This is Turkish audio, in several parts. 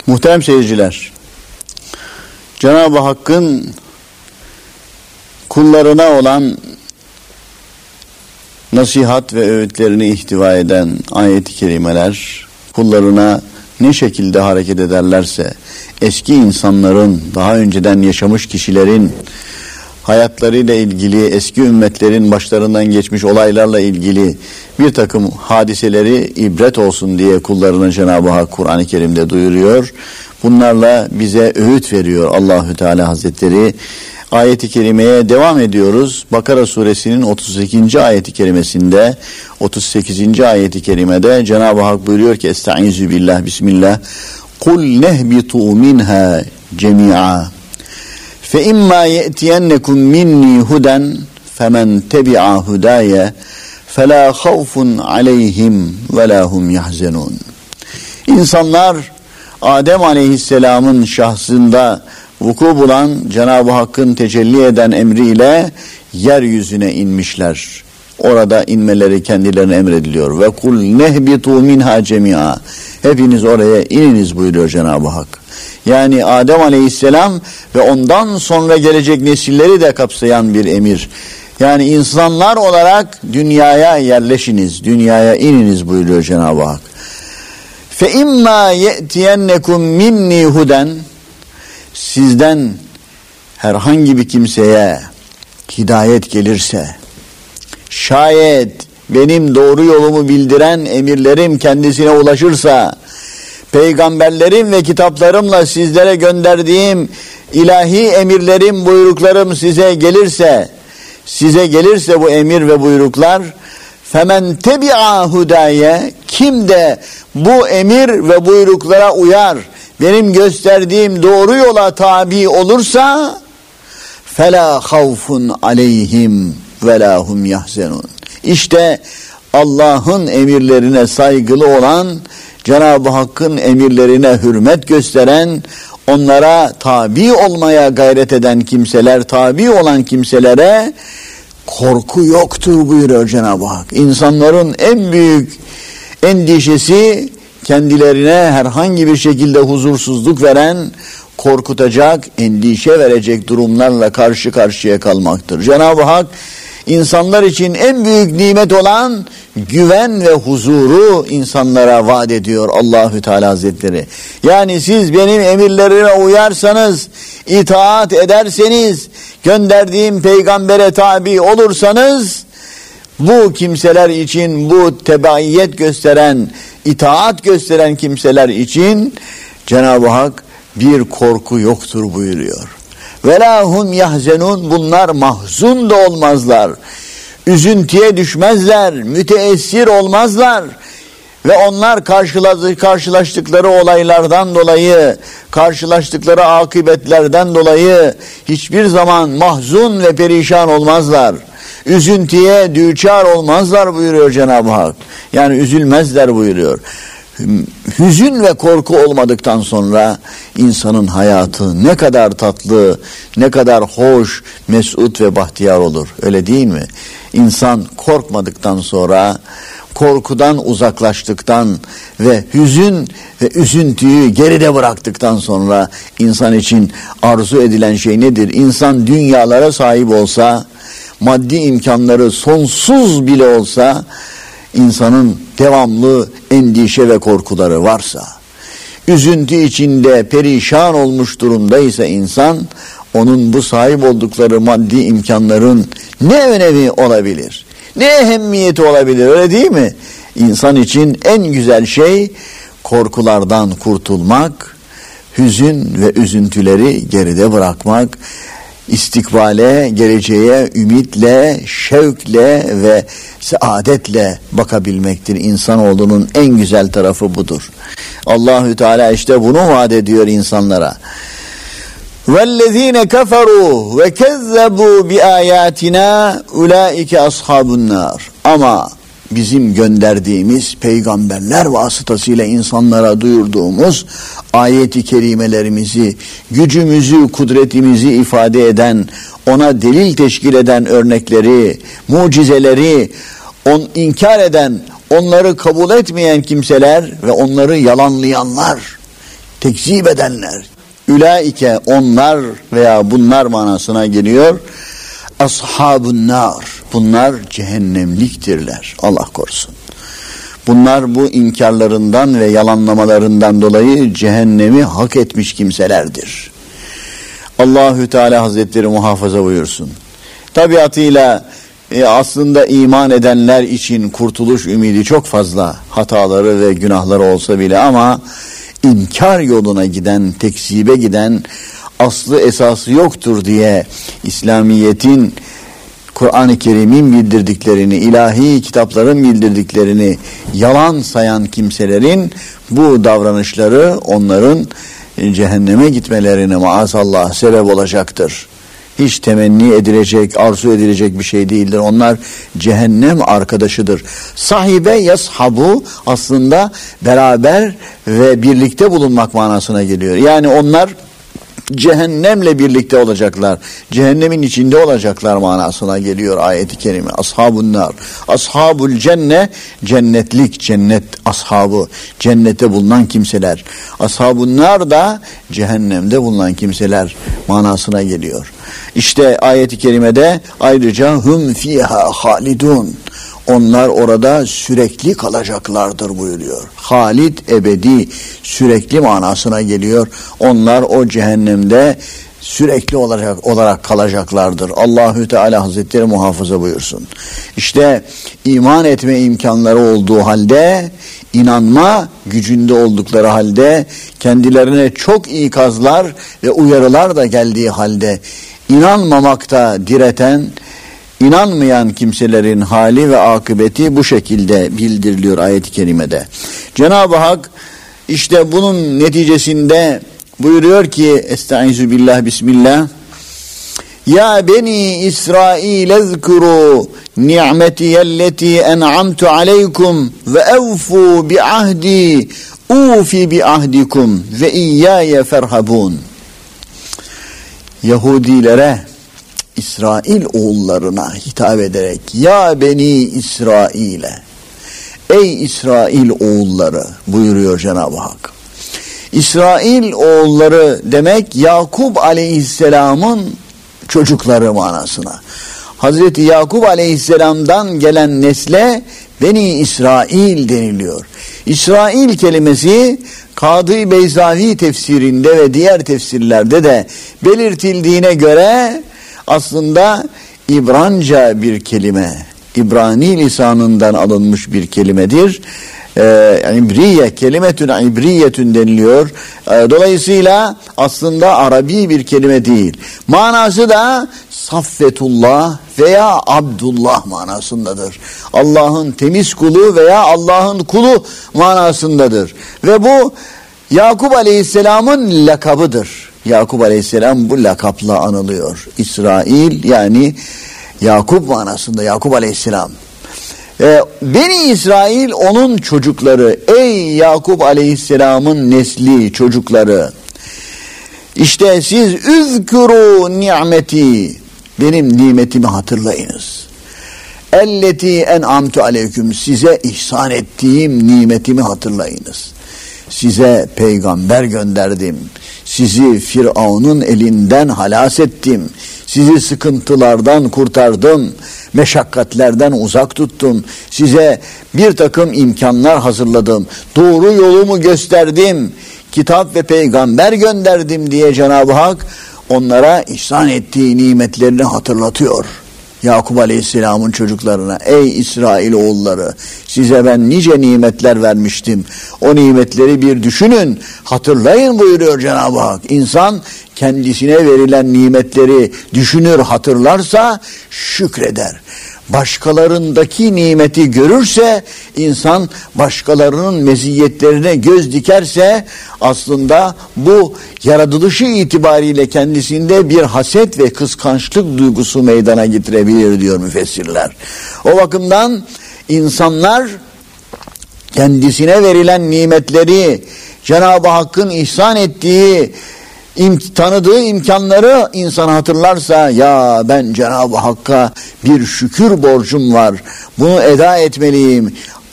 Muhterem seyirciler, Cenab-ı Hakk'ın kullarına olan nasihat ve öğütlerini ihtiva eden ayet-i kerimeler, kullarına ne şekilde hareket ederlerse, eski insanların, daha önceden yaşamış kişilerin hayatlarıyla ilgili, eski ümmetlerin başlarından geçmiş olaylarla ilgili bir takım hadiseleri ibret olsun diye kullarına Cenab-ı Hak Kur'an-ı Kerim'de duyuruyor. Bunlarla bize öğüt veriyor Allahü Teala Hazretleri. Ayet-i kerimeye devam ediyoruz. Bakara suresinin 32. ayet-i kerimesinde, 38. ayet-i kerimede Cenab-ı Hak buyuruyor ki: Estaizu billah, bismillah. Kul nehbitu minha cemi'a. Fe imma ye'tiyennekum minni huden femen tebi'a hudaye fela havfun aleyhim ve la hum yahzenun. İnsanlar Adem Aleyhisselam'ın şahsında vuku bulan Cenab-ı Hakk'ın tecelli eden emriyle yeryüzüne inmişler. Orada inmeleri kendilerine emrediliyor. Ve kul nehbitu minha cemi'a. Hepiniz oraya ininiz buyuruyor Cenab-ı Hak. Yani Adem Aleyhisselam ve ondan sonra gelecek nesilleri de kapsayan bir emir. Yani insanlar olarak dünyaya yerleşiniz, dünyaya ininiz buyuruyor Cenab-ı Hak. Fe imma ye'tiyennekum minni huden. Sizden herhangi bir kimseye hidayet gelirse, şayet benim doğru yolumu bildiren emirlerim kendisine ulaşırsa, peygamberlerim ve kitaplarımla sizlere gönderdiğim ilahi emirlerim, buyruklarım size gelirse bu emir ve buyruklar, femen tebi'a hudaye, kim de bu emir ve buyruklara uyar, benim gösterdiğim doğru yola tabi olursa, fela havfun aleyhim ve la hum yahzenun. İşte Allah'ın emirlerine saygılı olan, Cenab-ı Hakk'ın emirlerine hürmet gösteren, onlara tabi olmaya gayret eden kimseler, tabi olan kimselere korku yoktur buyuruyor Cenab-ı Hak. İnsanların en büyük endişesi, kendilerine herhangi bir şekilde huzursuzluk veren, korkutacak, endişe verecek durumlarla karşı karşıya kalmaktır. Cenab-ı Hak insanlar için en büyük nimet olan güven ve huzuru insanlara vaat ediyor Allahü Teala Hazretleri. Yani siz benim emirlerime uyarsanız, itaat ederseniz, gönderdiğim peygambere tabi olursanız, bu kimseler için, bu tebaiyet gösteren, itaat gösteren kimseler için Cenab-ı Hak bir korku yoktur buyuruyor. Ve la hum yahzenun, bunlar mahzun da olmazlar, üzüntüye düşmezler, müteessir olmazlar ve onlar karşılaştıkları olaylardan dolayı, karşılaştıkları akıbetlerden dolayı hiçbir zaman mahzun ve perişan olmazlar. Üzüntüye düçar olmazlar buyuruyor Cenab-ı Hak. Yani üzülmezler buyuruyor. Hüzün ve korku olmadıktan sonra insanın hayatı ne kadar tatlı, ne kadar hoş, mesut ve bahtiyar olur. Öyle değil mi? İnsan korkmadıktan sonra, korkudan uzaklaştıktan ve hüzün ve üzüntüyü geride bıraktıktan sonra insan için arzu edilen şey nedir? İnsan dünyalara sahip olsa, maddi imkanları sonsuz bile olsa, insanın devamlı endişe ve korkuları varsa, üzüntü içinde perişan olmuş durumdaysa insan, onun bu sahip oldukları maddi imkanların ne önemi olabilir? Ne ehemmiyeti olabilir, öyle değil mi? İnsan için en güzel şey korkulardan kurtulmak, hüzün ve üzüntüleri geride bırakmak, istikbale, geleceğe ümitle, şevkle ve saadetle bakabilmektir. İnsanoğlunun en güzel tarafı budur. Allahü Teala işte bunu vaat ediyor insanlara. وَالَّذ۪ينَ كَفَرُوا وَكَذَّبُوا بِآيَاتِنَا اُولَٰئِكَ أَصْحَابُ النَّارِ. Ama bizim gönderdiğimiz peygamberler vasıtasıyla insanlara duyurduğumuz ayet-i kerimelerimizi, gücümüzü, kudretimizi ifade eden, ona delil teşkil eden örnekleri, mucizeleri inkar eden, onları kabul etmeyen kimseler ve onları yalanlayanlar, tekzip edenler. Ülaike onlar veya bunlar manasına geliyor. Ashabun nar. Bunlar cehennemliktirler. Allah korusun. Bunlar bu inkarlarından ve yalanlamalarından dolayı cehennemi hak etmiş kimselerdir. Allahü Teala Hazretleri muhafaza buyursun. Tabiatıyla aslında iman edenler için kurtuluş ümidi çok fazla, hataları ve günahları olsa bile, ama inkar yoluna giden, tekzibe giden, aslı esası yoktur diye İslamiyet'in, Kur'an-ı Kerim'in bildirdiklerini, ilahi kitapların bildirdiklerini yalan sayan kimselerin bu davranışları onların cehenneme gitmelerine maazallah sebep olacaktır. Hiç temenni edilecek, arzu edilecek bir şey değildir. Onlar cehennem arkadaşıdır. Sahibe yashabu aslında beraber ve birlikte bulunmak manasına geliyor. Yani onlar cehennemle birlikte olacaklar. Cehennemin içinde olacaklar manasına geliyor ayet-i kerime. Ashabun nar. Ashabul cenne, cennetlik, cennet ashabı, cennette bulunan kimseler. Ashabun nar da cehennemde bulunan kimseler manasına geliyor. İşte ayet-i kerimede ayrıca hum fiha halidun. Onlar orada sürekli kalacaklardır buyuruyor. Halid, ebedi, sürekli manasına geliyor. Onlar o cehennemde sürekli olarak kalacaklardır. Allahü Teala Hazretleri muhafaza buyursun. İşte iman etme imkanları olduğu halde, inanma gücünde oldukları halde, kendilerine çok ikazlar ve uyarılar da geldiği halde, inanmamakta direten, İnanmayan kimselerin hali ve akıbeti bu şekilde bildiriliyor ayet-i kerimede. Cenab-ı Hak işte bunun neticesinde buyuruyor ki, Estaizu billah bismillah, Ya beni İsrail ezkuru ni'metiyelleti en'amtu aleykum ve evfu bi ahdi ufi bi ahdikum ve iyyâye ferhabun. Yahudilere, İsrail oğullarına hitap ederek, ya beni İsrail'e, ey İsrail oğulları buyuruyor Cenab-ı Hak. İsrail oğulları demek Yakup Aleyhisselam'ın çocukları manasına. Hazreti Yakup Aleyhisselam'dan gelen nesle Beni İsrail deniliyor. İsrail kelimesi Kadı Beyzavi tefsirinde ve diğer tefsirlerde de belirtildiğine göre aslında İbranca bir kelime, İbrani lisanından alınmış bir kelimedir. İbriye, kelimetün ibriyetün deniliyor. Dolayısıyla aslında Arabi bir kelime değil. Manası da Saffetullah veya Abdullah manasındadır. Allah'ın temiz kulu veya Allah'ın kulu manasındadır. Ve bu Yakup Aleyhisselam'ın lakabıdır. Yakup Aleyhisselam bu lakapla anılıyor. İsrail yani Yakup manasında, Yakup Aleyhisselam. Beni İsrail onun çocukları, ey Yakup Aleyhisselam'ın nesli, çocukları. İşte siz üzkuru nimeti, benim nimetimi hatırlayınız. Elleti en'amtu aleyküm, size ihsan ettiğim nimetimi hatırlayınız. Size peygamber gönderdim. Sizi Firavun'un elinden halas ettim. Sizi sıkıntılardan kurtardım. Meşakkatlerden uzak tuttum. Size bir takım imkanlar hazırladım. Doğru yolumu gösterdim. Kitap ve peygamber gönderdim diye Cenab-ı Hak onlara ihsan ettiği nimetlerini hatırlatıyor. Yakup Aleyhisselam'ın çocuklarına, ey İsrail oğulları, size ben nice nimetler vermiştim. O nimetleri bir düşünün, hatırlayın buyuruyor Cenab-ı Hak. İnsan kendisine verilen nimetleri düşünür, hatırlarsa şükreder. Başkalarındaki nimeti görürse, insan başkalarının meziyetlerine göz dikerse, aslında bu yaratılışı itibariyle kendisinde bir haset ve kıskançlık duygusu meydana getirebilir diyor müfessirler. O bakımdan insanlar kendisine verilen nimetleri, Cenab-ı Hakk'ın ihsan ettiği, tanıdığı imkanları insan hatırlarsa, ya ben Cenab-ı Hakk'a bir şükür borcum var, bunu eda etmeliyim,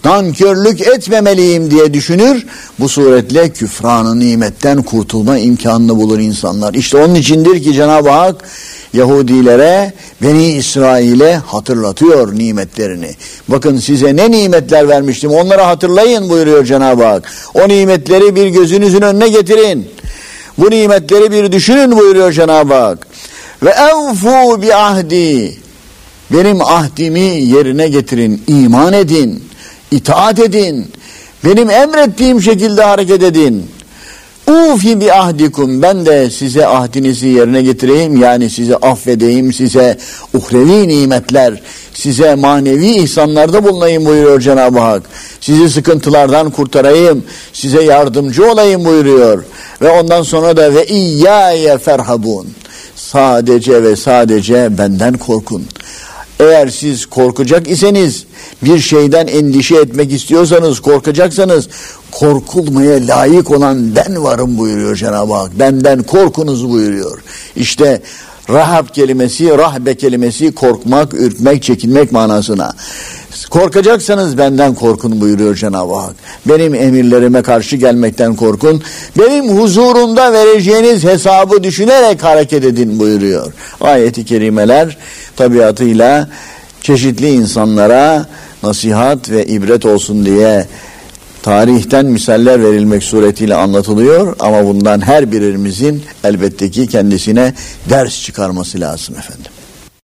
nankörlük etmemeliyim diye düşünür. Bu suretle küfran-ı nimetten kurtulma imkanını bulur insanlar. İşte onun içindir ki Cenab-ı Hak Yahudilere, Beni İsrail'e hatırlatıyor nimetlerini. Bakın size ne nimetler vermiştim, onları hatırlayın buyuruyor Cenab-ı Hak. O nimetleri bir gözünüzün önüne getirin. Bu nimetleri bir düşünün buyuruyor Cenab-ı Hak. Ve evfu bi ahdi, benim ahdimi yerine getirin, iman edin, itaat edin, benim emrettiğim şekilde hareket edin. Ufi bi ahdikum, ben de size ahdinizi yerine getireyim, yani sizi affedeyim, size uhrevi nimetler, size manevi ihsanlarda bulunayım buyuruyor Cenab-ı Hak. Sizi sıkıntılardan kurtarayım, size yardımcı olayım buyuruyor. Ve ondan sonra da ve iyyâye ferhabun, sadece ve sadece benden korkun. Eğer siz korkacak iseniz, bir şeyden endişe etmek istiyorsanız, korkacaksanız, korkulmaya layık olan ben varım buyuruyor Cenab-ı Hak. Benden korkunuz buyuruyor. İşte rahab kelimesi, rahbe kelimesi korkmak, ürkmek, çekinmek manasına. Korkacaksanız benden korkun buyuruyor Cenab-ı Hak. Benim emirlerime karşı gelmekten korkun. Benim huzurumda vereceğiniz hesabı düşünerek hareket edin buyuruyor. Ayet-i kerimeler tabiatıyla çeşitli insanlara nasihat ve ibret olsun diye tarihten misaller verilmek suretiyle anlatılıyor, ama bundan her birimizin elbette ki kendisine ders çıkarması lazım efendim.